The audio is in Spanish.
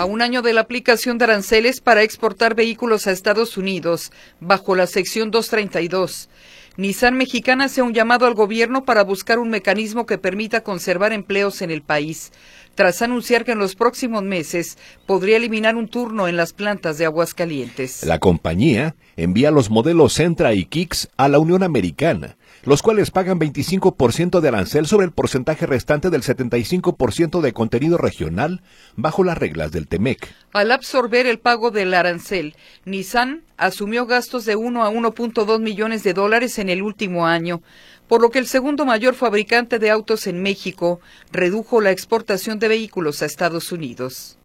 A un año de la aplicación de aranceles para exportar vehículos a Estados Unidos, bajo la sección 232, Nissan Mexicana hace un llamado al gobierno para buscar un mecanismo que permita conservar empleos en el país, tras anunciar que en los próximos meses podría eliminar un turno en las plantas de Aguascalientes. La compañía envía los modelos Sentra y Kicks a la Unión Americana, los cuales pagan 25% de arancel sobre el porcentaje restante del 75% de contenido regional bajo las reglas del TEMEC. Al absorber el pago del arancel, Nissan asumió gastos de 1 a 1.2 millones de dólares en el último año, por lo que el segundo mayor fabricante de autos en México redujo la exportación de vehículos a Estados Unidos.